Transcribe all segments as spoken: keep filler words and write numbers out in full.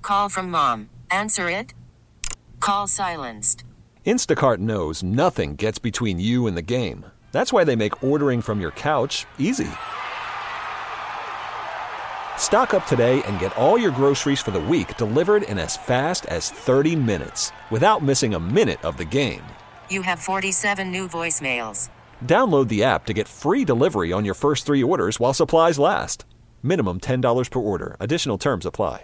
Call from mom. Answer it. Call silenced. Instacart knows nothing gets between you and the game. That's why they make ordering from your couch easy. Stock up today and get all your groceries for the week delivered in as fast as thirty minutes without missing a minute of the game. You have forty-seven new voicemails. Download the app to get free delivery on your first three orders while supplies last. Minimum ten dollars per order. Additional terms apply.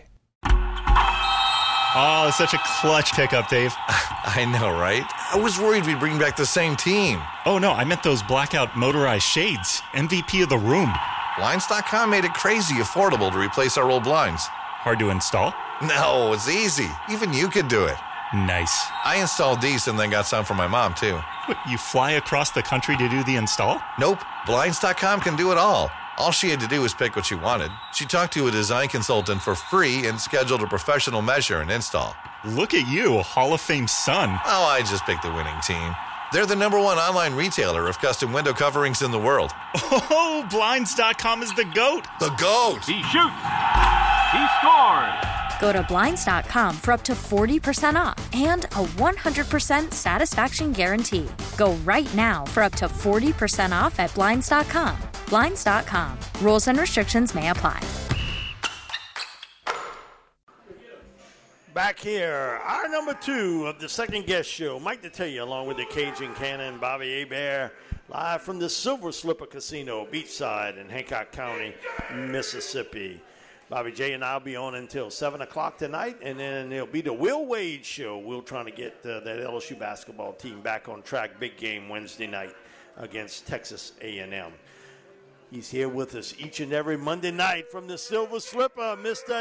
Oh, such a clutch pickup, Dave. I know, right? I was worried we'd bring back the same team. Oh, no, I meant those blackout motorized shades. M V P of the room. Blinds dot com made it crazy affordable to replace our old blinds. Hard to install? No, it's easy. Even you could do it. Nice. I installed these and then got some for my mom, too. What, you fly across the country to do the install? Nope. Blinds dot com can do it all. All she had to do was pick what she wanted. She talked to a design consultant for free and scheduled a professional measure and install. Look at you, Hall of Fame son. Oh, I just picked the winning team. They're the number one online retailer of custom window coverings in the world. Oh, Blinds dot com is the GOAT. The GOAT. He shoots. He scores. Go to Blinds dot com for up to forty percent off and a one hundred percent satisfaction guarantee. Go right now for up to forty percent off at Blinds dot com. Blinds dot com. Rules and restrictions may apply. Back here, our number two of the second guest show, Mike Detillier, along with the Cajun Cannon, Bobby Hebert, live from the Silver Slipper Casino, Beachside in Hancock County, Mississippi. Bobby J and I will be on until seven o'clock tonight, and then it'll be the Will Wade Show. We're trying to get uh, that L S U basketball team back on track. Big game Wednesday night against Texas A and M. He's here with us each and every Monday night from the Silver Slipper, Mister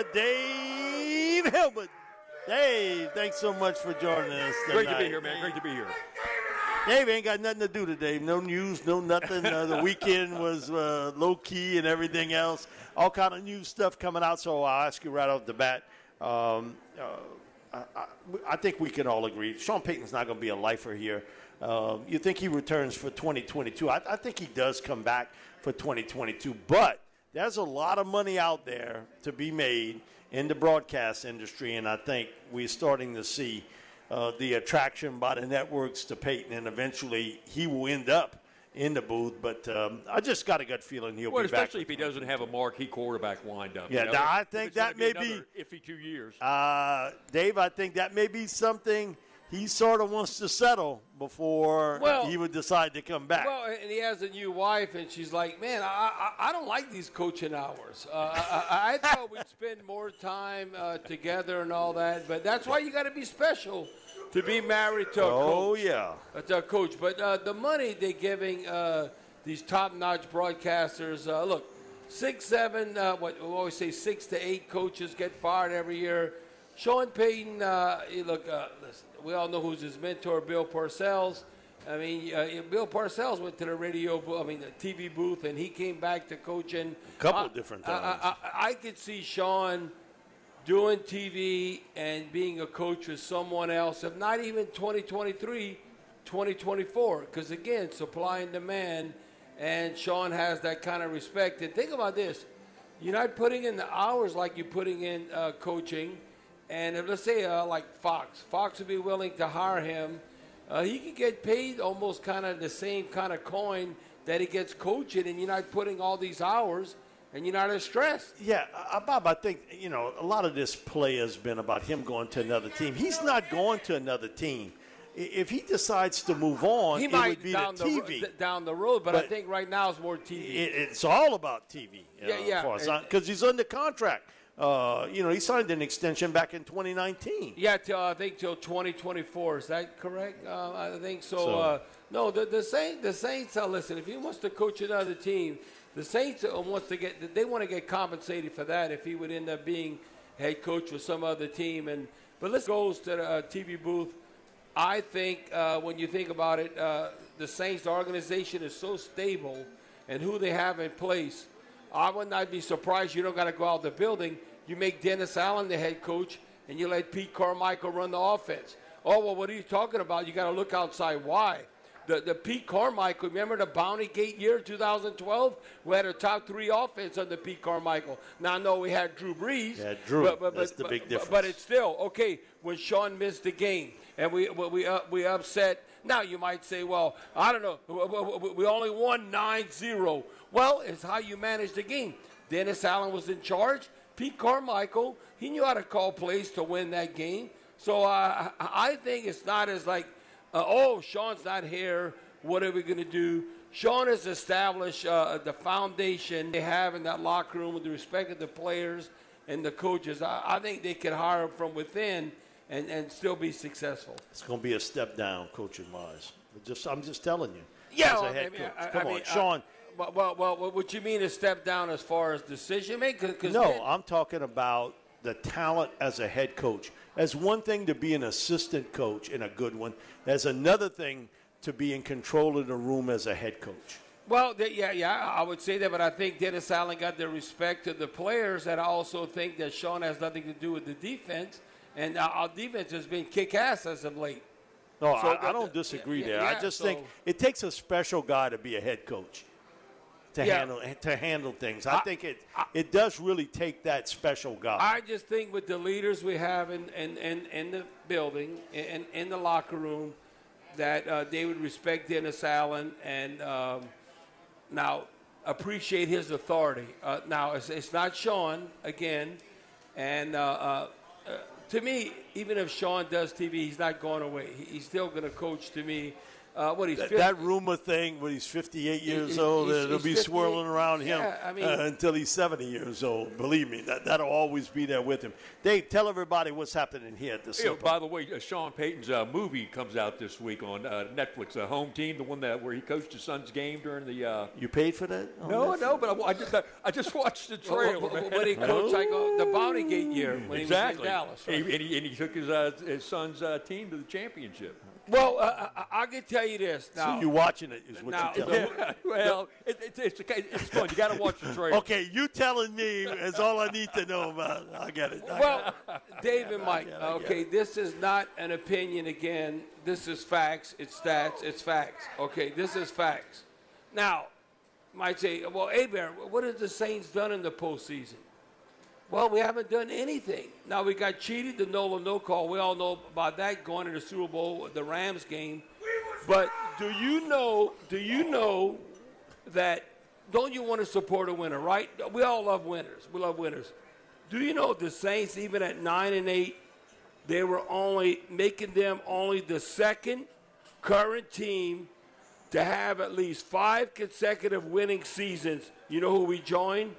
Dave Hilbert. Dave, thanks so much for joining us tonight. Great to be here, man. Great to be here. Dave ain't got nothing to do today. No news, no nothing. Uh, the weekend was uh, low-key and everything else. All kind of new stuff coming out, so I'll ask you right off the bat. Um, uh, I, I, I think we can all agree. Sean Payton's not going to be a lifer here. Uh, you think he returns for twenty twenty-two. I, I think he does come back for twenty twenty-two. But there's a lot of money out there to be made in the broadcast industry, and I think we're starting to see uh, the attraction by the networks to Peyton, and eventually he will end up in the booth. But um, I just got a gut feeling he'll well, be back. Especially if he doesn't have a marquee quarterback lined up. Yeah, you know? now I think that be may be iffy two years. Uh, Dave, I think that may be something he sort of wants to settle before well, he would decide to come back. Well, and he has a new wife, and she's like, man, I I, I don't like these coaching hours. Uh, I, I thought we'd spend more time uh, together and all that, but that's why you got to be special to be married to a oh, coach. Oh, yeah. Uh, to a coach. But uh, the money they're giving uh, these top-notch broadcasters, uh, look, six, seven, uh, what we always say six to eight coaches get fired every year. Sean Payton, uh, look, uh, listen, we all know who's his mentor, Bill Parcells. I mean, uh, Bill Parcells went to the radio, I mean, the T V booth, and he came back to coaching. A couple uh, of different times. I, I, I could see Sean doing T V and being a coach with someone else, if not even twenty twenty-three, twenty twenty-four. Because, again, supply and demand, and Sean has that kind of respect. And think about this. You're not putting in the hours like you're putting in uh, coaching. And if, let's say, uh, like Fox, Fox would be willing to hire him. Uh, he could get paid almost kind of the same kind of coin that he gets coaching, and you're not putting all these hours, and you're not as stressed. Yeah, uh, Bob, I think, you know, a lot of this play has been about him going to another team. He's not going to another team. If he decides to move on, he it might would be down the T V. The, down the road, but, but I think right now it's more T V. It, it's all about T V. Yeah, know, yeah. Because he's under contract. Uh, you know, he signed an extension back in twenty nineteen. Yeah, till, I think till twenty twenty-four. Is that correct? Uh, I think so. so uh, no, the the Saints. The Saints. Uh, listen, if he wants to coach another team, the Saints uh, wants to get. They want to get compensated for that. If he would end up being head coach with some other team, and but let's go to the uh, T V booth. I think uh, when you think about it, uh, the Saints organization is so stable, and who they have in place. I would not be surprised you don't got to go out the building. You make Dennis Allen the head coach, and you let Pete Carmichael run the offense. Oh, well, what are you talking about? You got to look outside. Why? The, the Pete Carmichael, remember the Bounty Gate year, two thousand twelve? We had a top three offense under Pete Carmichael. Now, I know we had Drew Brees. Yeah, Drew. But, but, That's but, the big but, difference. But it's still, okay, when Sean missed the game and we we we, uh, we upset. Now, you might say, well, I don't know, we, we only won nine zero. Well, it's how you manage the game. Dennis Allen was in charge. Pete Carmichael, he knew how to call plays to win that game. So uh, I think it's not as like, uh, oh, Sean's not here. What are we going to do? Sean has established uh, the foundation they have in that locker room with the respect of the players and the coaches. I, I think they can hire him from within and, and still be successful. It's going to be a step down, coaching-wise. Just, I'm just telling you. Yeah, as well, a head I mean, coach. I- Come I on, mean, Sean. I, well, well, well, what you mean a step down as far as decision making? No, I'm talking about the talent as a head coach. That's one thing to be an assistant coach and a good one. There's another thing to be in control of the room as a head coach. Well, th- yeah, yeah, I would say that, but I think Dennis Allen got the respect to the players, and I also think that Sean has nothing to do with the defense, and our our defense has been kick-ass as of late. No, So I, I the- don't disagree yeah, there. yeah, I just so- think it takes a special guy to be a head coach to Yeah. handle to handle things. I, I- think it I- it does really take that special guy. I just think with the leaders we have in, in, in, in the building, in, in the locker room, that uh, they would respect Dennis Allen and um, now appreciate his authority. Uh, now, it's, it's not Sean, again, and uh, uh, uh, to me, even if Sean does T V, he's not going away. He, he's still going to coach to me. Uh, what he's that, fifty that rumor thing when he's fifty-eight years he- old, he's- it'll he's be fifty-eight. swirling around him Yeah, I mean- uh, until he's seventy years old. Believe me, that, that'll always be there with him. Dave, tell everybody what's happening here at the Yeah, Super. by the way, uh, Sean Payton's uh, movie comes out this week on uh, Netflix, uh, Home Team, the one that where he coached his son's game during the. Uh, You paid for that? on no, Netflix? no, but I, I just I just watched the trailer. What, man. what he coached like uh, the Bounty Gate year when exactly. he was in Dallas. And right? he- and, he, and he took his uh, his son's uh, team to the championship. Well, uh, I, I can tell you this now. So you watching it is what Now, you're telling me. Yeah, well, it, it, it's okay. It's fun. You got to watch the trailer. Okay, you telling me is all I need to know about it. I get it. I Well, Dave and Mike, get it, I get okay, this is not an opinion again. This is facts. It's stats. It's facts. Okay, this is facts. Now, you might say, well, Abear, what has the Saints done in the postseason? Well, we haven't done anything. Now, we got cheated, the no no call. We all know about that going to the Super Bowl, the Rams game. But do you know, do you know that, don't you want to support a winner, right? We all love winners. We love winners. Do you know the Saints, even at nine and eight, they were only making them only the second current team to have at least five consecutive winning seasons. You know who we joined?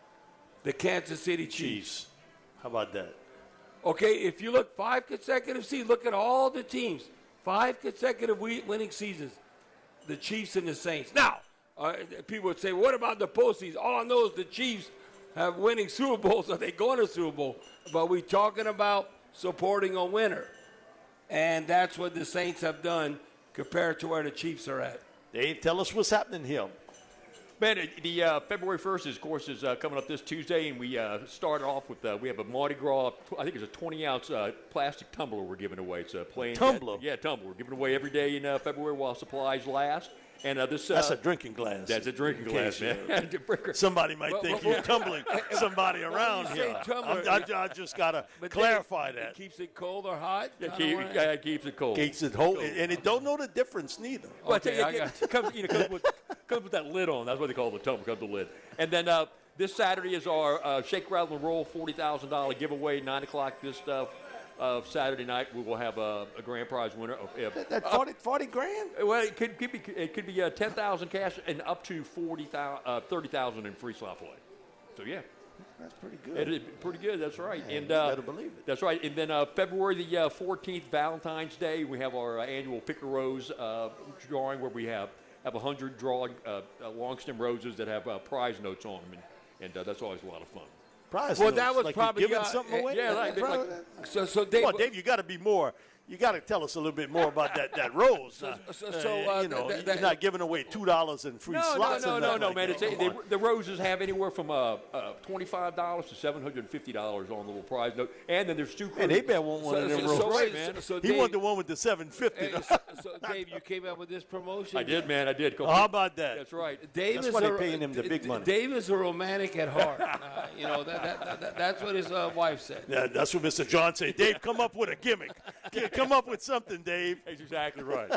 The Kansas City Chiefs. Chiefs. How about that? Okay, if you look five consecutive seasons, look at all the teams. Five consecutive we- winning seasons. The Chiefs and the Saints. Now, uh, people would say, what about the postseason? All I know is the Chiefs have winning Super Bowls. Are they going to Super Bowl? But we're talking about supporting a winner. And that's what the Saints have done compared to where the Chiefs are at. Dave, tell us what's happening here. Man, uh, the uh, February first, is, of course, is uh, coming up this Tuesday, and we uh, started off with uh, we have a Mardi Gras. I think it's a twenty ounce uh, plastic tumbler we're giving away. It's a plain Tumbler? Yeah, tumbler. We're giving away every day in uh, February while supplies last. And uh, this uh, That's a drinking glass. That's a drinking In glass, case, man. Somebody might Well, think well, you're tumbling somebody around you say here. tumbler, I'm- I, I just got to But clarify Dave, that. It keeps it cold or hot? Yeah, Kinda keep, way? uh, keeps it cold. Keeps it whole, and it don't know the difference neither. Well, I tell you, Okay, I it, got it comes, you know, comes, with, comes with that lid on. That's what they call the tumbler. Comes with the lid. And then uh, this Saturday is our uh, Shake, Rattle, and Roll forty thousand dollars giveaway. nine o'clock this uh, uh, Saturday night. We will have a, a grand prize winner. Of, uh, That, that forty, forty grand? well, it could, could be it could be uh, ten thousand cash and up to forty thousand, uh, thirty thousand in free slot play. So yeah. That's pretty good. It is pretty good. That's right. Man, and you uh, better believe it. That's right. And then uh, February the uh, fourteenth, Valentine's Day, we have our uh, annual Pick a Rose uh, drawing where we have have a hundred drawing uh, uh, long stem roses that have uh, prize notes on them, and, and uh, that's always a lot of fun. Prize Well, notes, that was like probably, you're giving uh, something away. yeah, like- Prize- like- So, so Dave, Come on, Dave, you got to be more. you got to tell us a little bit more about that that rose. So, uh, so, so uh, you know, that, you're that, not giving away two dollars in free no, slots. No, no, no, no, like man. It's It's, they, the roses have anywhere from uh, uh, twenty-five dollars to seven hundred fifty dollars on the little prize note, and then there's two. And they bet want one so, of them so, roses. so, wait, man. So, so he Dave, wanted the one with the seven fifty. Hey, so, so, Dave, you came up with this promotion. I did, man. I did. Oh, how about that? That's right. Dave That's is why a, they're paying him the big money. Dave is a romantic at heart. uh, you know that, that, that, that's what his uh, wife said. Yeah, that's what Mister John said. Dave, come up with a gimmick. Come up with something, Dave. That's exactly right.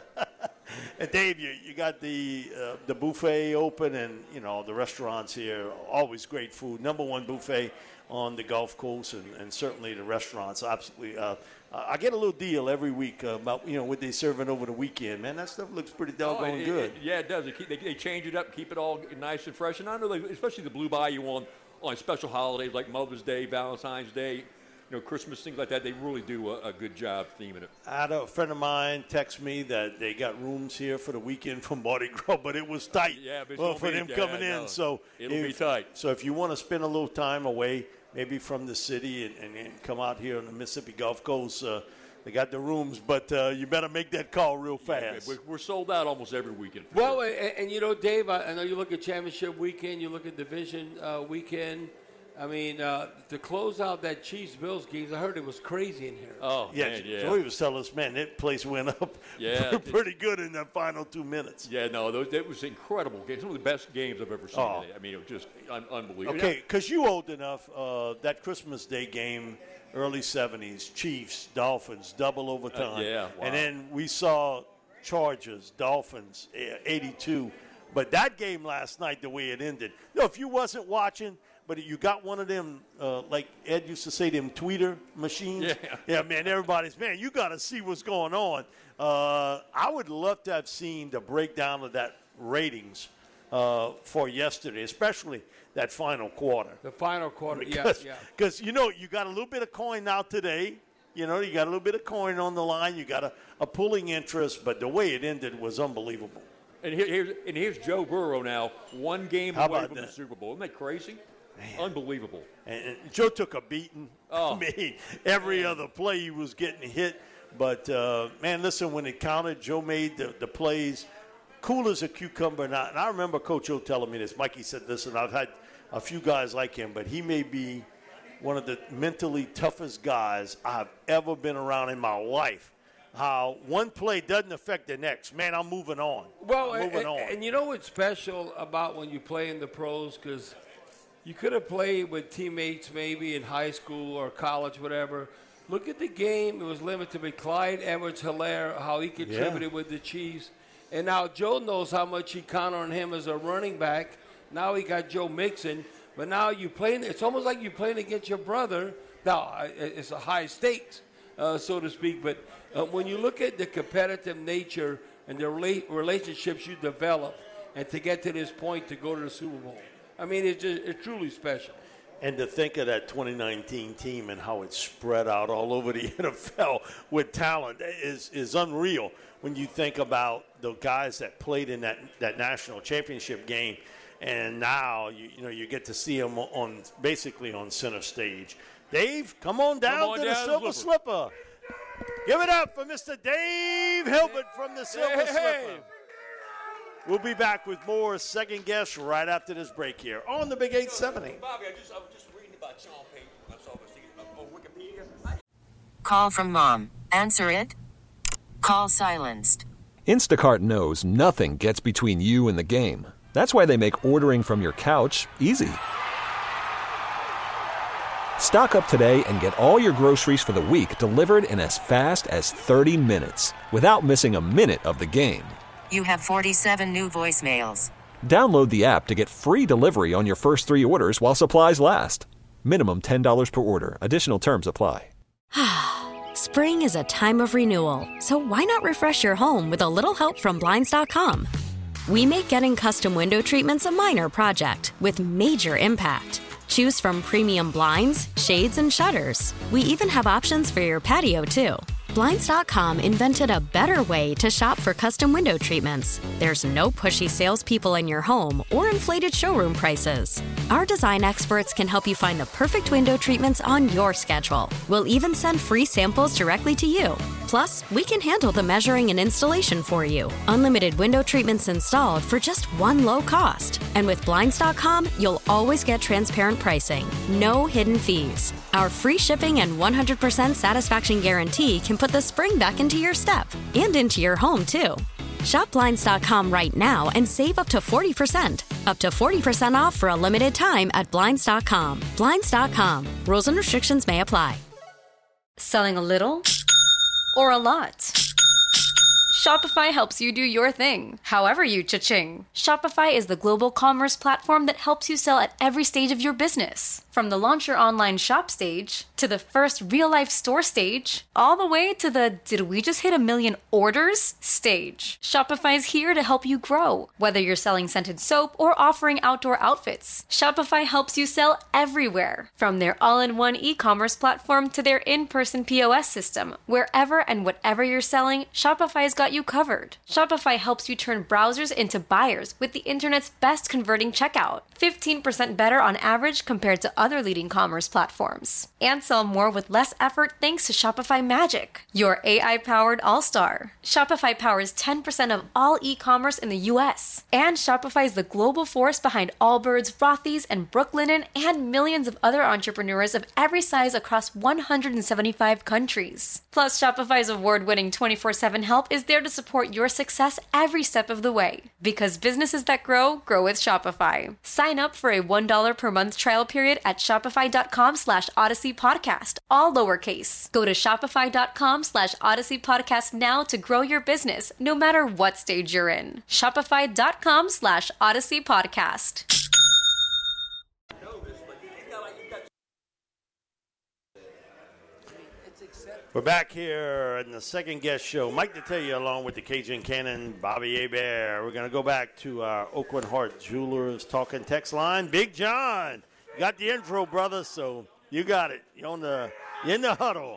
And Dave, you, you got the uh, the buffet open, and you know the restaurants here, always great food. Number one buffet on the Gulf Coast, and, and certainly the restaurants. Absolutely, uh, I get a little deal every week uh, about you know what they serving over the weekend. Man, that stuff looks pretty doggone oh, it, good. It, yeah, it does. They, keep, they, they change it up, keep it all nice and fresh. And I know, they, especially the Blue Bayou on on special holidays like Mother's Day, Valentine's Day. You know, Christmas, things like that, they really do a, a good job theming it. I had a friend of mine text me that they got rooms here for the weekend from Mardi Gras, but it was tight yeah, but well, for be, them yeah, coming no, in. So it'll if, be tight. So if you want to spend a little time away, maybe from the city, and, and, and come out here on the Mississippi Gulf Coast, uh, they got the rooms, but uh, you better make that call real fast. Yeah, we're sold out almost every weekend. Well, sure. and, and you know, Dave, I, I know you look at championship weekend, you look at division uh, weekend. I mean, uh, to close out that Chiefs-Bills game, I heard it was crazy in here. Oh, yeah, man, yeah. Joey was telling us, man, that place went up yeah, pretty good in the final two minutes. Yeah, no, those, that was incredible game. Some of the best games I've ever seen. Oh. I mean, it was just un- unbelievable. Okay, because you old enough, uh, that Christmas Day game, early seventies, Chiefs, Dolphins, double overtime. Uh, yeah, wow. And then we saw Chargers, Dolphins, eighty-two. But that game last night, the way it ended, no, if you wasn't watching, but you got one of them, uh, like Ed used to say, them tweeter machines. Yeah. Yeah, man, everybody's, man, you got to see what's going on. Uh, I would love to have seen the breakdown of that ratings uh, for yesterday, especially that final quarter. The final quarter, because, yeah, yeah. Because, you know, you got a little bit of coin out today. You know, you got a little bit of coin on the line. You got a, a pulling interest, but the way it ended was unbelievable. And here, here's and here's Joe Burrow now, one game How away about from that? the Super Bowl. Isn't that crazy? Man. Unbelievable. And, and Joe took a beating. Oh. I mean, every Man. other play he was getting hit. But, uh, man, listen, when it counted, Joe made the, the plays cool as a cucumber. And I, and I remember Coach O telling me this. Mikey said this, and I've had a few guys like him, but he may be one of the mentally toughest guys I've ever been around in my life. How one play doesn't affect the next. Man, I'm moving on. Well, I'm moving and, on. and you know what's special about when you play in the pros? Because you could have played with teammates maybe in high school or college, whatever. Look at the game. It was limited to Clyde Edwards-Helaire, how he contributed Yeah. with the Chiefs. And now Joe knows how much he counted on him as a running back. Now he got Joe Mixon. But now you playing. It's almost like you're playing against your brother. Now, it's a high stakes, uh, so to speak. But uh, when you look at the competitive nature and the rela- relationships you develop, and to get to this point to go to the Super Bowl, I mean, it's just, it's truly special. And to think of that twenty nineteen team and how it's spread out all over the N F L with talent is is unreal when you think about the guys that played in that, that national championship game. And now, you, you know, you get to see them on basically on center stage. Dave, come on down Come on to down the Silver Slipper. Give it up for Mister Dave Hilbert from the Silver Hey. Slipper. We'll be back with more Second Guess right after this break here on the Big eight seventy. Bobby, I, just, I was just reading about Sean Payton. I saw this thing on Wikipedia. Call from mom. Answer it. Call silenced. Instacart knows nothing gets between you and the game. That's why they make ordering from your couch easy. Stock up today and get all your groceries for the week delivered in as fast as thirty minutes without missing a minute of the game. You have forty-seven new voicemails. Download the app to get free delivery on your first three orders while supplies last. Minimum ten dollars per order. Additional terms apply. Spring is a time of renewal, so why not refresh your home with a little help from Blinds dot com? We make getting custom window treatments a minor project with major impact. Choose from premium blinds, shades, and shutters. We even have options for your patio, too. Blinds dot com invented a better way to shop for custom window treatments. There's no pushy salespeople in your home or inflated showroom prices. Our design experts can help you find the perfect window treatments on your schedule. We'll even send free samples directly to you. Plus, we can handle the measuring and installation for you. Unlimited window treatments installed for just one low cost. And with Blinds dot com, you'll always get transparent pricing. No hidden fees. Our free shipping and one hundred percent satisfaction guarantee can put the spring back into your step and into your home, too. Shop Blinds dot com right now and save up to forty percent. Up to forty percent off for a limited time at Blinds dot com. Blinds dot com. Rules and restrictions may apply. Selling a little or a lot? Shopify helps you do your thing, however you cha-ching. Shopify is the global commerce platform that helps you sell at every stage of your business. From the launch your online shop stage, to the first real-life store stage, all the way to the did we just hit a million orders stage. Shopify is here to help you grow. Whether you're selling scented soap or offering outdoor outfits, Shopify helps you sell everywhere. From their all-in-one e-commerce platform to their in-person P O S system, wherever and whatever you're selling, Shopify's got you covered. Shopify helps you turn browsers into buyers with the internet's best converting checkout. fifteen percent better on average compared to other leading commerce platforms. And sell more with less effort thanks to Shopify Magic, your A I-powered all-star. Shopify powers ten percent of all e-commerce in the U S. And Shopify is the global force behind Allbirds, Rothy's, and Brooklinen, and millions of other entrepreneurs of every size across one hundred seventy-five countries. Plus, Shopify's award-winning twenty-four seven help is there to support your success every step of the way. Because businesses that grow, grow with Shopify. Sign up for a one dollar per month trial period at shopify.com slash Odyssey Podcast, all lowercase. Go to shopify.com slash Odyssey Podcast now to grow your business, no matter what stage you're in. Shopify.com slash Odyssey Podcast. We're back here in the second guest show. Mike Detillier along with the Cajun Cannon, Bobby Hebert. We're going to go back to our Oakland Heart Jewelers talking text line. Big John, you got the intro, brother, so you got it. You're, on the, you're in the huddle.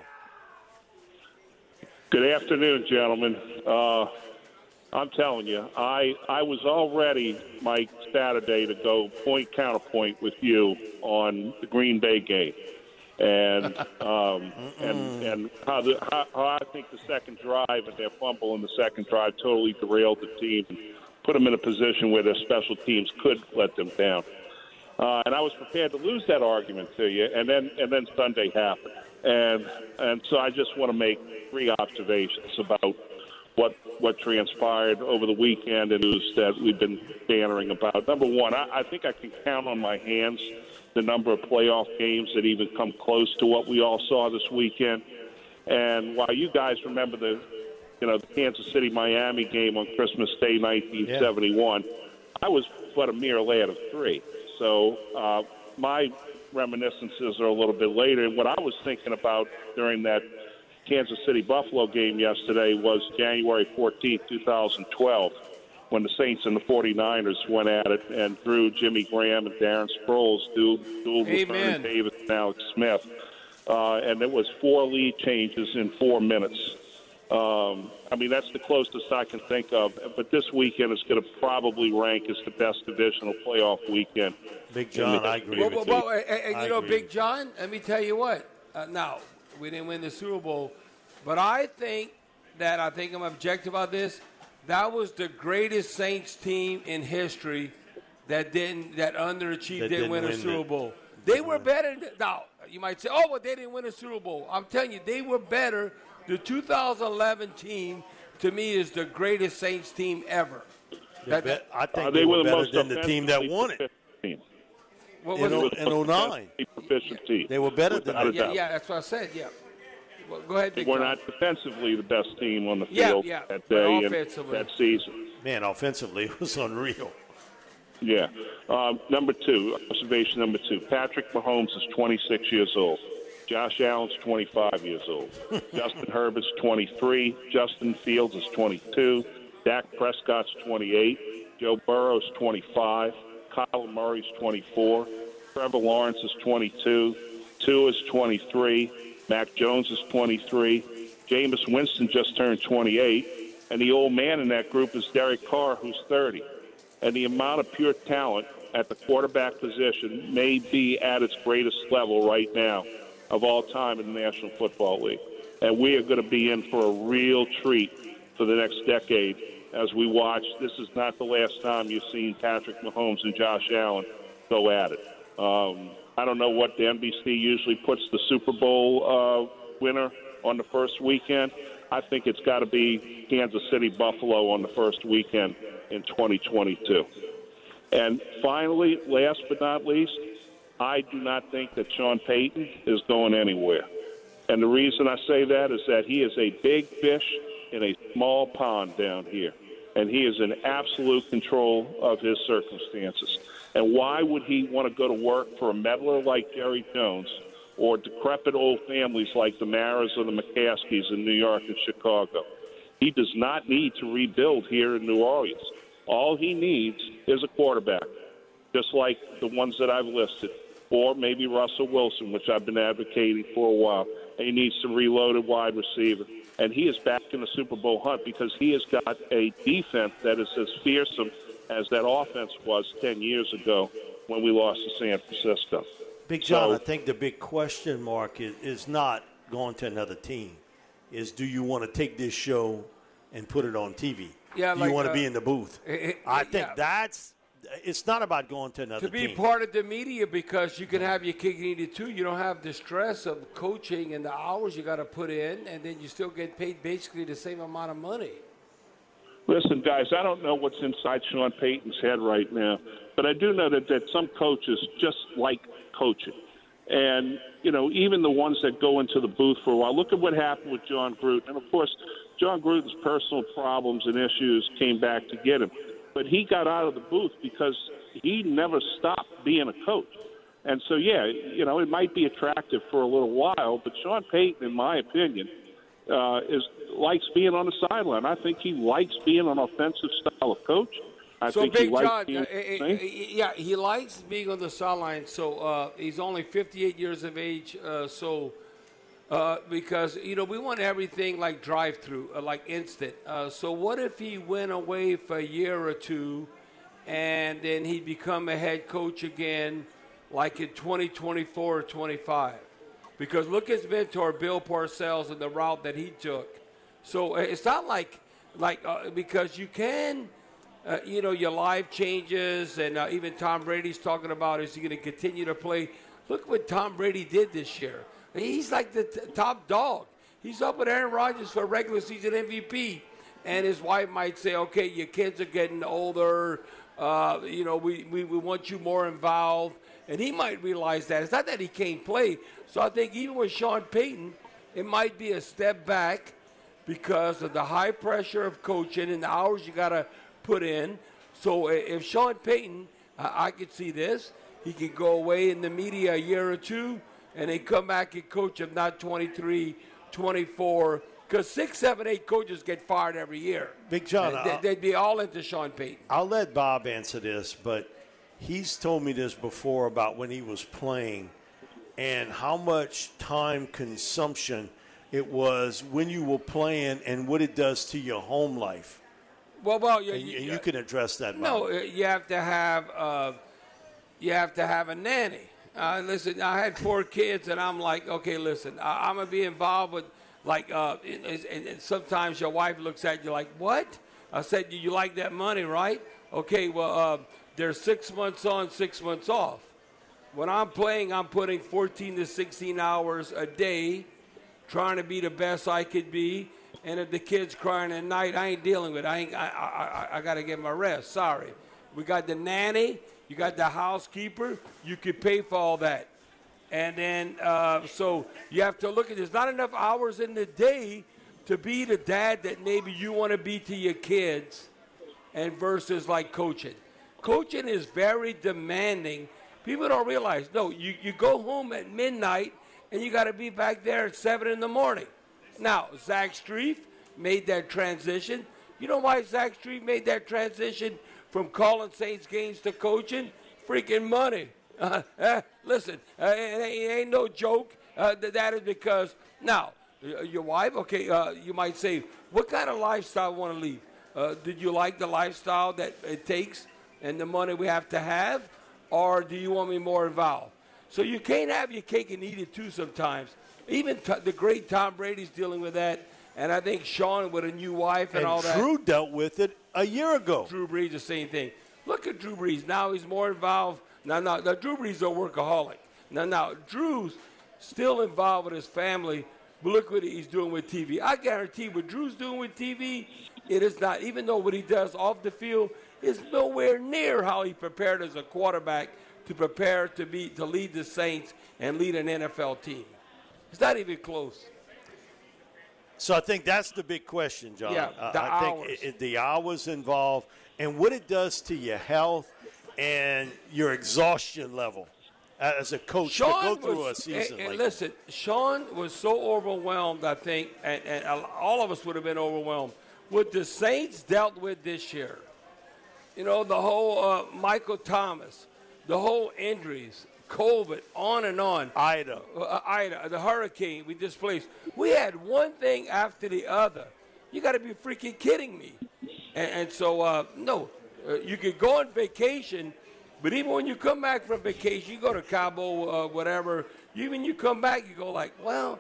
Good afternoon, gentlemen. Uh, I'm telling you, I, I was all ready, Mike, Saturday to go point counterpoint with you on the Green Bay game. And um, and and how, the, how, how I think the second drive and their fumble in the second drive totally derailed the team and put them in a position where their special teams could let them down. Uh, and I was prepared to lose that argument to you, and then and then Sunday happened. And and so I just want to make three observations about what what transpired over the weekend and news that we've been bantering about. Number one, I, I think I can count on my hands the number of playoff games that even come close to what we all saw this weekend. And while you guys remember the, you know, the Kansas City-Miami game on Christmas Day, nineteen seventy-one, yeah. I was but a mere lad of three. So uh, my reminiscences are a little bit later. And what I was thinking about during that Kansas City-Buffalo game yesterday was January fourteenth, twenty twelve. When the Saints and the forty-niners went at it and threw Jimmy Graham and Darren Sproles, dual, dual with Vernon Davis and Alex Smith. Uh, and it was four lead changes in four minutes. Um, I mean, that's the closest I can think of. But this weekend is going to probably rank as the best divisional playoff weekend. Big John, I agree well, with well, you. Well, and, and I you know, agree. Big John, let me tell you what. Uh, now, we didn't win the Super Bowl. But I think that, I think I'm objective about this, that was the greatest Saints team in history that didn't that underachieved, That didn't, didn't win a win Super it. Bowl. They were better. Than, now, you might say, oh, but they didn't win a Super Bowl. I'm telling you, they were better. The two thousand eleven team, to me, is the greatest Saints team ever. That, bet, I think uh, they, they were were the better most than the team that won it. Team. What In, was o- it? in oh nine. Proficient team. They were better than Without a that. Yeah, doubt. yeah, that's what I said, yeah. Well, go ahead, They Big were John. not defensively the best team on the Yeah, field yeah, that but day and offensively. that season. Man, offensively, it was unreal. Yeah. Um, number two, observation number two. Patrick Mahomes is twenty-six years old. Josh Allen's twenty-five years old. Justin Herbert's twenty-three. Justin Fields is twenty-two. Dak Prescott's twenty-eight. Joe Burrow's twenty-five. Kyler Murray's twenty-four. Trevor Lawrence is twenty-two. Tua is twenty-three. Mac Jones is twenty-three. Jameis Winston just turned twenty-eight. And the old man in that group is Derek Carr, who's thirty. And the amount of pure talent at the quarterback position may be at its greatest level right now of all time in the National Football League. And we are going to be in for a real treat for the next decade as we watch. This is not the last time you've seen Patrick Mahomes and Josh Allen go at it. Um, I don't know what the N B C usually puts the Super Bowl uh, winner on the first weekend. I think it's got to be Kansas City Buffalo on the first weekend in twenty twenty-two. And finally, last but not least, I do not think that Sean Payton is going anywhere. And the reason I say that is that he is a big fish in a small pond down here. And he is in absolute control of his circumstances. And why would he want to go to work for a meddler like Jerry Jones or decrepit old families like the Maras or the McCaskies in New York and Chicago? He does not need to rebuild here in New Orleans. All he needs is a quarterback, just like the ones that I've listed, or maybe Russell Wilson, which I've been advocating for a while. And he needs some reloaded wide receiver. And he is back in the Super Bowl hunt because he has got a defense that is as fearsome as that offense was ten years ago when we lost to San Francisco. Big John, So- I think the big question mark is, is not going to another team. Is do you want to take this show and put it on T V? Yeah, do like, you want to uh, be in the booth? it- it- I think yeah. that's – it's not about going to another To be team. part of the media, because you can have your cake and eat it too. You don't have the stress of coaching and the hours you got to put in, and then you still get paid basically the same amount of money. Listen, guys, I don't know what's inside Sean Payton's head right now, but I do know that, that some coaches just like coaching. And, you know, even the ones that go into the booth for a while, look at what happened with John Gruden. And, of course, John Gruden's personal problems and issues came back to get him. But he got out of the booth because he never stopped being a coach. And so, yeah, you know, it might be attractive for a little while, but Sean Payton, in my opinion, uh, is likes being on the sideline. I think he likes being an offensive style of coach. I so, think he Big likes John, being uh, uh, uh, yeah, he likes being on the sideline. So uh, he's only fifty-eight years of age. Uh, so uh, because you know we want everything like drive-through, uh, like instant. Uh, so what if he went away for a year or two, and then he'd become a head coach again, like in twenty twenty-four or twenty-five? Because look at his mentor, Bill Parcells, and the route that he took. So uh, it's not like like uh, because you can. Uh, you know, your life changes, and uh, even Tom Brady's talking about is he going to continue to play. Look what Tom Brady did this year. He's like the t- top dog. He's up with Aaron Rodgers for regular season M V P. And his wife might say, okay, your kids are getting older. Uh, you know, we, we, we want you more involved. And he might realize that. It's not that he can't play. So I think even with Sean Payton, it might be a step back because of the high pressure of coaching and the hours you got to put in. So if Sean Payton, uh, I could see this, he could go away in the media a year or two and then come back and coach if not twenty-three, twenty-four, because six, seven, eight coaches get fired every year. Big John, They, they'd be all into Sean Payton. I'll let Bob answer this, but he's told me this before about when he was playing and how much time consumption it was when you were playing and what it does to your home life. Well, well, you, and, you, and you can address that, Bob. No, uh, you have to have uh, you have to have a nanny. Uh, listen, I had four kids, and I'm like, okay, listen, I, I'm gonna be involved with like, uh, and, and, and sometimes your wife looks at you like, what? I said, you like that money, right? Okay, well, uh, there's six months on, six months off. When I'm playing, I'm putting fourteen to sixteen hours a day, trying to be the best I could be. And if the kid's crying at night, I ain't dealing with it. I, ain't, I, I, I, I got to get my rest. Sorry. We got the nanny. You got the housekeeper. You can pay for all that. And then, uh, so you have to look at there's not enough hours in the day to be the dad that maybe you want to be to your kids and versus like coaching. Coaching is very demanding. People don't realize, no, you, you go home at midnight and you got to be back there at seven in the morning. Now, Zach Strief made that transition. You know why Zach Strief made that transition from calling Saints games to coaching? Freaking money. Uh, uh, listen, uh, it, it ain't no joke. Uh, that, that is because, now, your wife, okay, uh, you might say, what kind of lifestyle want to leave? Uh, did you like the lifestyle that it takes and the money we have to have? Or do you want me more involved? So you can't have your cake and eat it too sometimes. Even t- the great Tom Brady's dealing with that, and I think Sean with a new wife and, and all that. Drew dealt with it a year ago. Drew Brees, the same thing. Look at Drew Brees. Now he's more involved. Now, now, now Drew Brees is a workaholic. Now, now, Drew's still involved with his family, but look what he's doing with T V. I guarantee what Drew's doing with T V, it is not, even though what he does off the field is nowhere near how he prepared as a quarterback to prepare to be to lead the Saints and lead an N F L team. It's not even close. So I think that's the big question, John. Yeah, the uh, I hours. think it, the hours involved and what it does to your health and your exhaustion level as a coach Sean to go through was, a season. And, and like listen, Sean was so overwhelmed, I think, and, and all of us would have been overwhelmed, what the Saints dealt with this year. You know, the whole uh, Michael Thomas, the whole injuries, COVID, on and on. Ida. Uh, Ida, the hurricane we displaced. We had one thing after the other. You got to be freaking kidding me. And, and so, uh, no, uh, you could go on vacation, but even when you come back from vacation, you go to Cabo, uh, whatever, even you come back, you go like, well,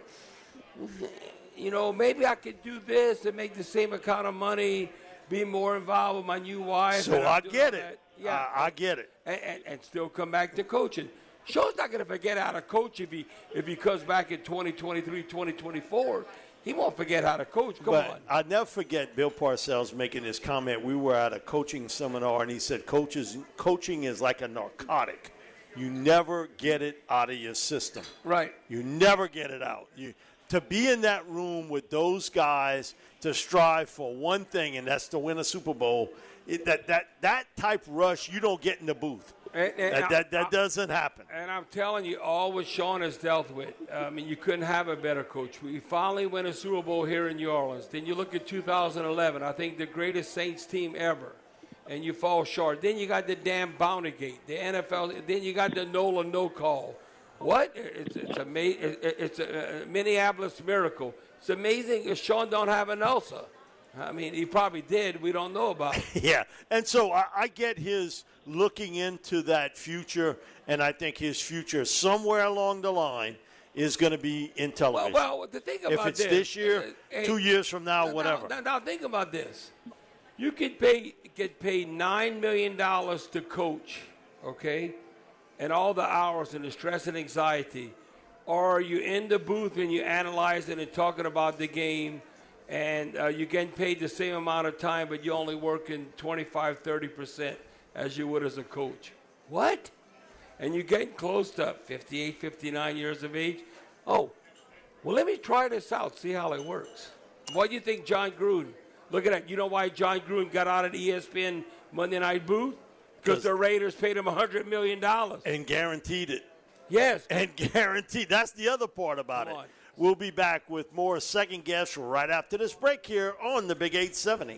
you know, maybe I could do this and make the same amount of money, be more involved with my new wife. So I get it. That. Yeah, I, I get it. And, and, and still come back to coaching. Sean's not going to forget how to coach if he if he comes back in twenty twenty-three, twenty twenty-four. He won't forget how to coach. Come but on. I'll never forget Bill Parcells making this comment. We were at a coaching seminar, and he said, Coaches, coaching is like a narcotic. You never get it out of your system. Right. You never get it out. You to be in that room with those guys to strive for one thing, and that's to win a Super Bowl, it, that, that, that type rush you don't get in the booth. And, and that I, that, that I, doesn't happen. And I'm telling you, all what Sean has dealt with, I mean, you couldn't have a better coach. We finally win a Super Bowl here in New Orleans. Then you look at two thousand eleven, I think the greatest Saints team ever, and you fall short. Then you got the damn Bountygate, the N F L. Then you got the Nola no call. What? It's, it's, ama- it's a, a Minneapolis miracle. It's amazing if Sean don't have an ulcer. I mean, he probably did. We don't know about it. Yeah, and so I, I get his looking into that future, and I think his future somewhere along the line is going to be in television. Well, well the thing about if it's this, this year, uh, hey, two years from now, now, whatever. Now, now, think about this. You could pay get paid nine million dollars to coach, okay, and all the hours and the stress and anxiety, or you in the booth and you analyzing and talking about the game, and uh, you're getting paid the same amount of time, but you're only working twenty-five, thirty percent as you would as a coach. What? And you're getting close to fifty-eight, fifty-nine years of age. Oh, well, let me try this out, see how it works. What do you think John Gruden? Look at that. You know why John Gruden got out of the E S P N Monday Night booth? Because the Raiders paid him one hundred million dollars. And guaranteed it. Yes. And guaranteed. That's the other part about Come it. on. We'll be back with more Second Guess right after this break here on the Big eight seventy.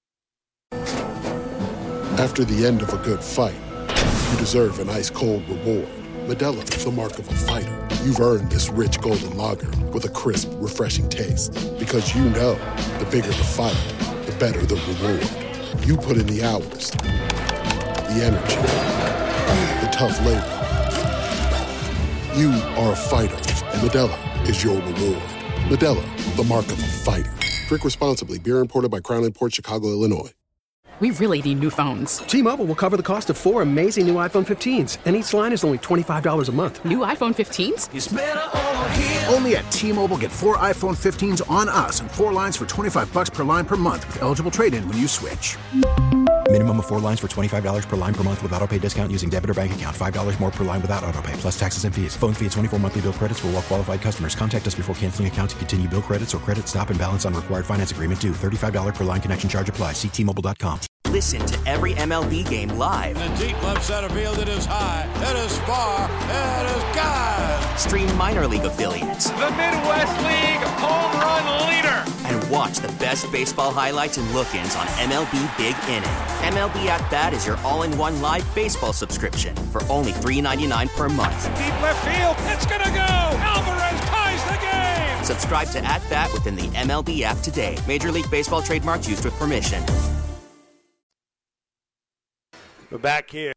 After the end of a good fight, you deserve an ice-cold reward. Modelo is the mark of a fighter. You've earned this rich golden lager with a crisp, refreshing taste. Because you know, the bigger the fight, the better the reward. You put in the hours, the energy, the tough labor. You are a fighter, and Modelo is your reward. Modelo, the mark of a fighter. Drink responsibly. Beer imported by Crown Imports, Chicago, Illinois. We really need new phones. T-Mobile will cover the cost of four amazing new iPhone fifteens, and each line is only twenty-five dollars a month. New iPhone fifteens? It's better over here. Only at T-Mobile, get four iPhone fifteens on us and four lines for twenty-five dollars per line per month with eligible trade-in when you switch. Minimum of four lines for twenty-five dollars per line per month with autopay discount using debit or bank account. five dollars more per line without autopay, plus taxes and fees. Phone fee at twenty-four monthly bill credits for well-qualified customers. Contact us before canceling account to continue bill credits or credit stop and balance on required finance agreement due. thirty-five dollars per line connection charge applies. See T Mobile dot com. Listen to every M L B game live. In the deep left center field, it is high, it is far, it is gone. Stream minor league affiliates. The Midwest League home run leader. And watch the best baseball highlights and look-ins on M L B Big Inning. M L B At Bat is your all-in-one live baseball subscription for only three dollars and ninety-nine cents per month. Deep left field, it's gonna go. Alvarez ties the game. Subscribe to At Bat within the M L B app today. Major League Baseball trademarks used with permission. We're back here.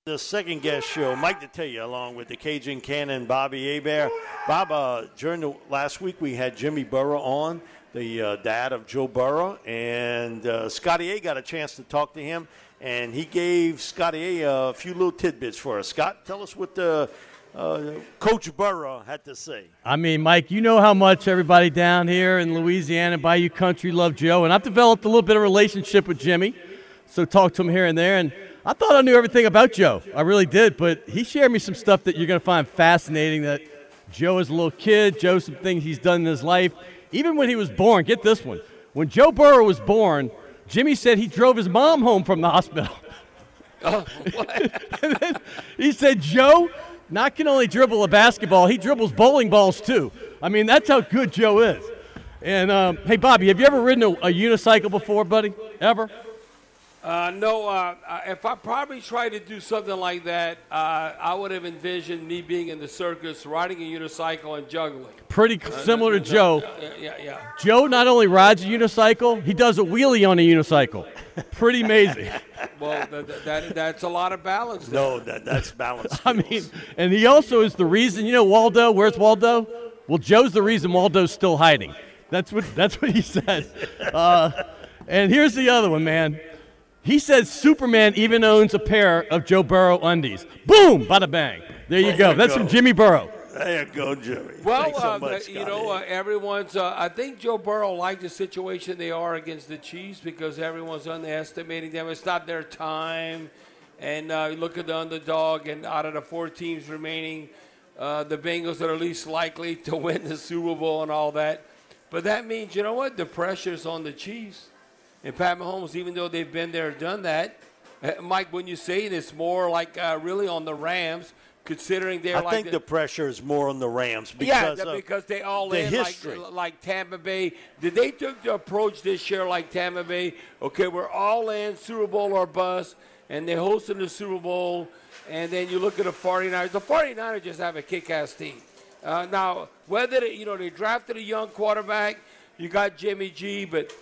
The second guest show, Mike Detillier, along with the Cajun Cannon, Bobby Hebert. Bob, uh, during the last week we had Jimmy Burrow on, the uh, dad of Joe Burrow, and uh, Scotty A got a chance to talk to him, and he gave Scotty A a few little tidbits for us. Scott, tell us what the uh, Coach Burrow had to say. I mean, Mike, you know how much everybody down here in Louisiana, Bayou Country, love Joe, and I've developed a little bit of relationship with Jimmy, so talk to him here and there, and I thought I knew everything about Joe. I really did, but he shared me some stuff that you're going to find fascinating, that Joe as a little kid, Joe, some things he's done in his life. Even when he was born, get this one. When Joe Burrow was born, Jimmy said he drove his mom home from the hospital. Oh, what? And then he said Joe not can only dribble a basketball, he dribbles bowling balls too. I mean, that's how good Joe is. And, um, hey, Bobby, have you ever ridden a, a unicycle before, buddy? Ever? Uh, no, uh, if I probably tried to do something like that, uh, I would have envisioned me being in the circus, riding a unicycle and juggling. Pretty uh, similar uh, to Joe. Uh, yeah, yeah. Joe not only rides a unicycle, he does a wheelie on a unicycle. Pretty amazing. Well, that, that, that's a lot of balance there. No, that, that's balance. I mean, and he also is the reason, you know, Waldo, where's Waldo? Well, Joe's the reason Waldo's still hiding. That's what, that's what he said. Uh, and here's the other one, man. He says Superman even owns a pair of Joe Burrow undies. Boom! Bada bang. There you go. That's from Jimmy Burrow. There you go, Jimmy. Well, Thanks so uh, much, you know, uh, everyone's uh, – I think Joe Burrow liked the situation they are against the Chiefs because everyone's underestimating them. It's not their time. And uh, you look at the underdog, and out of the four teams remaining, uh, the Bengals are the least likely to win the Super Bowl and all that. But that means, you know what, the pressure's on the Chiefs. And Pat Mahomes, even though they've been there, done that, uh, Mike, when you say it, it's more like uh, really on the Rams, considering they're I like think the, the pressure is more on the Rams because yeah, of because they all the in history. like like Tampa Bay. Did they took the approach this year like Tampa Bay? Okay, we're all in, Super Bowl or bust, and they're hosting the Super Bowl. And then you look at the 49ers. The 49ers just have a kick-ass team. Uh, now, whether they, you know they drafted a young quarterback, you got Jimmy G, but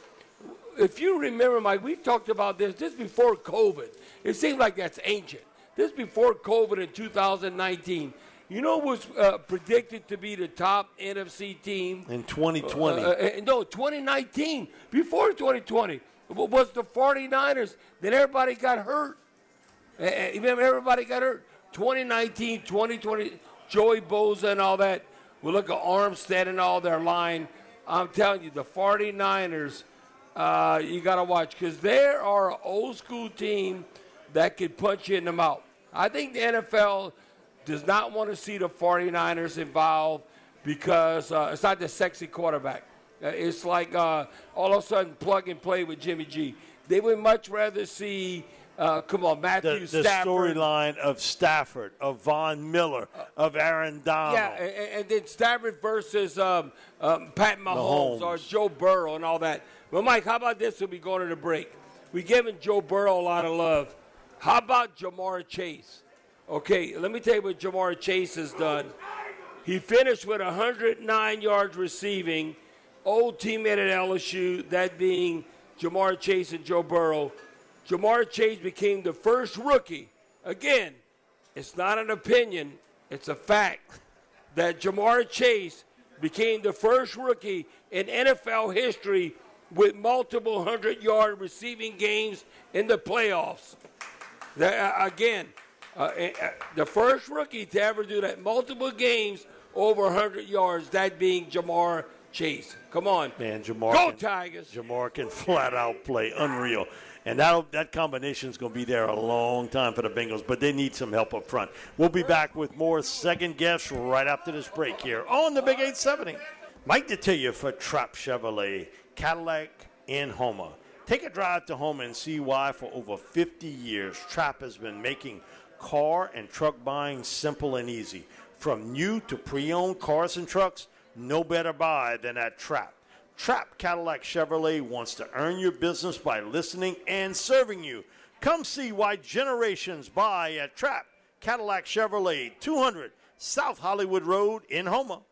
if you remember, Mike, we've talked about this. This before COVID. It seems like that's ancient. This before COVID in two thousand nineteen. You know what was uh, predicted to be the top N F C team? In twenty twenty. Uh, uh, no, twenty nineteen. Before twenty twenty. Was the 49ers. Then everybody got hurt. Uh, remember, everybody got hurt. twenty nineteen, twenty twenty, Joey Bosa and all that. We look at Armstead and all their line. I'm telling you, the 49ers, uh, you got to watch because they are an old-school team that could punch you in the mouth. I think the N F L does not want to see the 49ers involved because uh, it's not the sexy quarterback. Uh, it's like uh, all of a sudden plug and play with Jimmy G. They would much rather see, uh, come on, Matthew the, Stafford. The storyline of Stafford, of Von Miller, of Aaron Donald. Yeah, and, and then Stafford versus um, um, Pat Mahomes, Mahomes or Joe Burrow and all that. Well, Mike, how about this when we go to the break? We're giving Joe Burrow a lot of love. How about Jamar Chase? Okay, let me tell you what Jamar Chase has done. He finished with one hundred nine yards receiving, old teammate at L S U, that being Jamar Chase and Joe Burrow. Jamar Chase became the first rookie. Again, it's not an opinion, it's a fact that Jamar Chase became the first rookie in N F L history with multiple hundred-yard receiving games in the playoffs. The, uh, again, uh, uh, the first rookie to ever do that, multiple games over one hundred yards, that being Jamar Chase. Come on. Man, Jamar. Go can, Tigers. Jamar can flat out play. Unreal. And that that combination is going to be there a long time for the Bengals, but they need some help up front. We'll be back with more second guests right after this break here on the Big eight seventy. Mike Detillier for Trapp Chevrolet, Cadillac in Houma. Take a drive to Houma and see why for over fifty years, Trapp has been making car and truck buying simple and easy. From new to pre-owned cars and trucks, no better buy than at Trapp. Trapp Cadillac Chevrolet wants to earn your business by listening and serving you. Come see why generations buy at Trapp Cadillac Chevrolet, two hundred South Hollywood Road in Houma.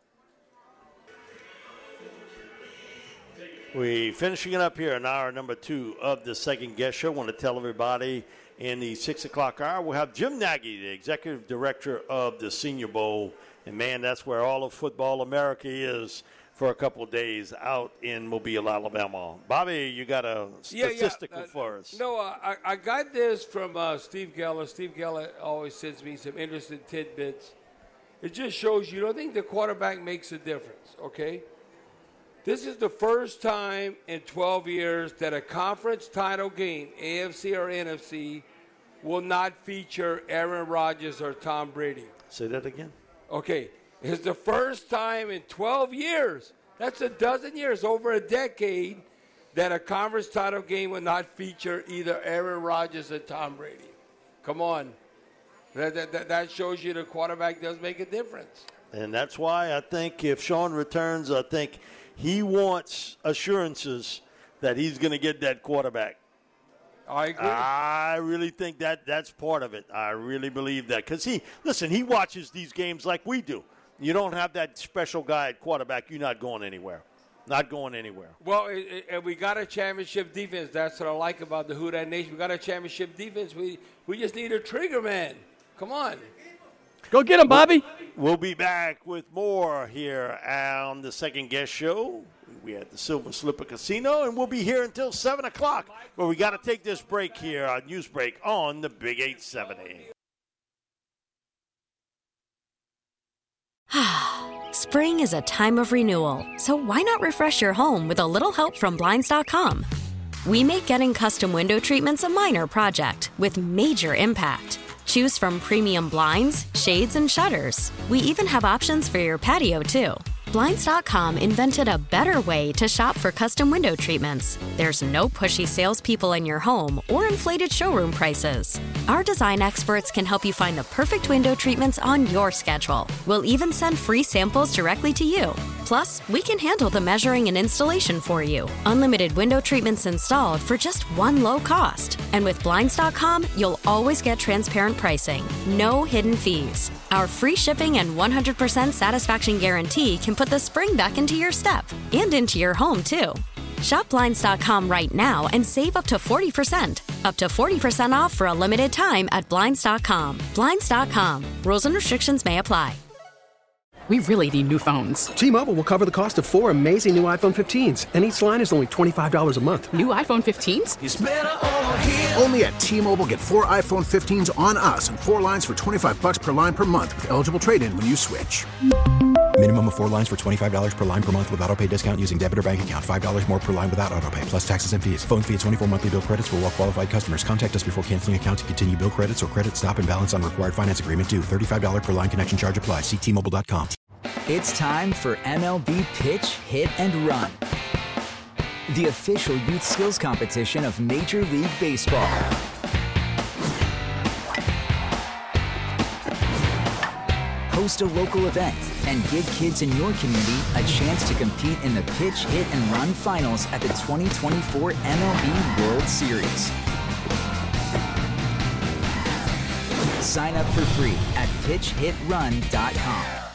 We finishing it up here in hour number two of the second guest show. I want to tell everybody in the six o'clock hour, we'll have Jim Nagy, the executive director of the Senior Bowl. And, man, that's where all of Football America is for a couple of days out in Mobile, Alabama. Bobby, you got a statistical yeah, yeah. Uh, for us. No, I, I got this from uh, Steve Geller. Steve Geller always sends me some interesting tidbits. It just shows you don't think the quarterback makes a difference, okay? This is the first time in twelve years that a conference title game, A F C or N F C, will not feature Aaron Rodgers or Tom Brady. Say that again. Okay. It's the first time in twelve years, that's a dozen years, over a decade, that a conference title game will not feature either Aaron Rodgers or Tom Brady. Come on. That, that, that shows you the quarterback does make a difference. And that's why I think if Sean returns, I think he wants assurances that he's going to get that quarterback. I agree. I really think that that's part of it. I really believe that. Because he, listen, he watches these games like we do. You don't have that special guy at quarterback, you're not going anywhere. Not going anywhere. Well, it, it, and we got a championship defense. That's what I like about the Who Dat Nation. We got a championship defense. We we just need a trigger man. Come on. Go get him, Bobby. We'll be back with more here on the Second Guest Show. We at the Silver Slipper Casino, and we'll be here until seven o'clock, where we got to take this break here, our news break on the Big eight seventy. Spring is a time of renewal, so why not refresh your home with a little help from Blinds dot com? We make getting custom window treatments a minor project with major impact. Choose from premium blinds, shades, and shutters. We even have options for your patio, too. Blinds dot com invented a better way to shop for custom window treatments. There's no pushy salespeople in your home or inflated showroom prices. Our design experts can help you find the perfect window treatments on your schedule. We'll even send free samples directly to you. Plus, we can handle the measuring and installation for you. Unlimited window treatments installed for just one low cost. And with Blinds dot com, you'll always get transparent pricing. No hidden fees. Our free shipping and one hundred percent satisfaction guarantee can put the spring back into your step and into your home, too. Shop Blinds dot com right now and save up to forty percent. Up to forty percent off for a limited time at Blinds dot com. Blinds dot com. Rules and restrictions may apply. We really need new phones. T-Mobile will cover the cost of four amazing new iPhone fifteens, and each line is only twenty-five dollars a month. New iPhone fifteens? It's better over here. Only at T-Mobile, get four iPhone fifteens on us and four lines for twenty-five dollars per line per month with eligible trade-in when you switch. Minimum of four lines for twenty-five dollars per line per month with autopay discount using debit or bank account. five dollars more per line without autopay, plus taxes and fees. Phone fee at twenty-four monthly bill credits for well-qualified customers. Contact us before canceling account to continue bill credits or credit stop and balance on required finance agreement due. thirty-five dollars per line connection charge applies. See T Mobile dot com. It's time for M L B Pitch, Hit, and Run, the official youth skills competition of Major League Baseball. Host a local event and give kids in your community a chance to compete in the Pitch, Hit, and Run finals at the twenty twenty-four M L B World Series. Sign up for free at pitch hit run dot com.